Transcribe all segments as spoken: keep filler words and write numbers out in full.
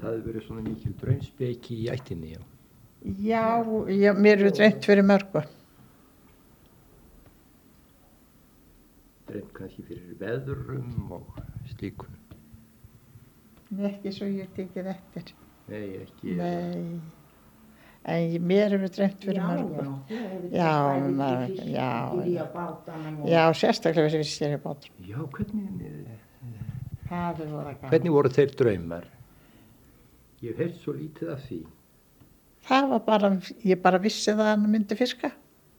það hefði verið svona mikil draumspeki í ættinni, já. Já, já, mér er dreymt fyrir mörgu. Dreymt kannski fyrir veðrum og slíku. Ekki svo ég tekið eftir. Nei, ekki. Nei, en mér er dreymt fyrir mörgu. Já, mörgu, já. Já, sérstaklega fyrir sér í bátum. Já, hvernig, Það er voru gaman. hvernig voru þeir draumar? Ég hef heyrt svo lítið af því. Það var bara, ég bara vissi það að hann myndi fiska.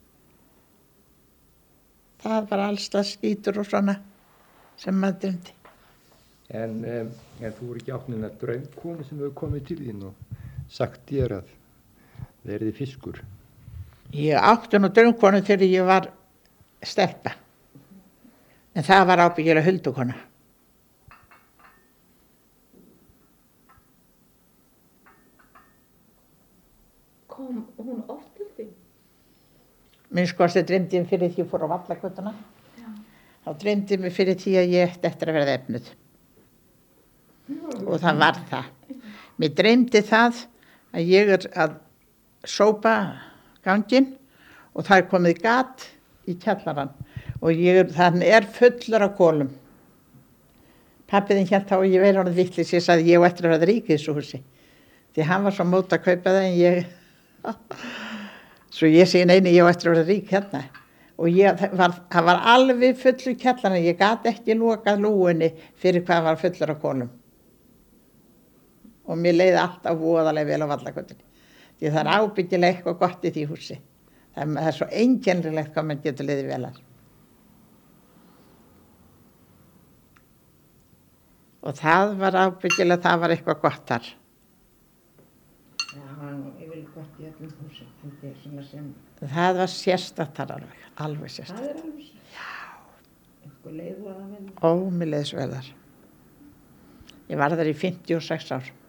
Það var alls það skítur og svona sem maður dreymdi. En, um, en þú voru ekki átt neina draumkonu sem hefur komið til þín og sagt þér að verði fiskur? Ég átti nú draumkonu þegar ég var stelpa. En það var ábyggilega huldukona. Kom hún oft til þín? Minnst kosti dreymdi ég fyrir því ég fór á Vallagötuna. Þá dreymdi ég mig fyrir því að ég ætti eftir að verða efnuð. Og það var það. Mér dreymdi það að ég er að sópa ganginn og það er komið gat í kjallarann og ég er, þann er fullur af kolum. Pappiðinn hélt þá og ég verið orðið vitlaus, ég sagði ég á eftir að verða rík í þessu húsi. Því hann var svo mót að kaupa það en ég, svo ég segi neini ég á eftir að verða rík hérna. Og ég, það var, það var alveg fullur kjallarann, ég gat ekki lokað lúinni fyrir hvað var fullur af kolum. Og mér leiði alltaf voðalega vel á Vallagötunni. Því það er ábyggilega eitthvað gott í því húsi. Það er, það er svo einkennilegt hvað mann getur leiði vel að. Og það var ábyggilega, það var eitthvað gott þar. Já, ég vil gott í öllum húsum. Þetta er svona sem... Það var sérstakt þar alveg, alveg sérstakt. Það er alveg sér. Já. Eitthvað leið var að vinna. Ó, mér leiði svo vel þar. Ég var þar í fimmtíu og sex ár.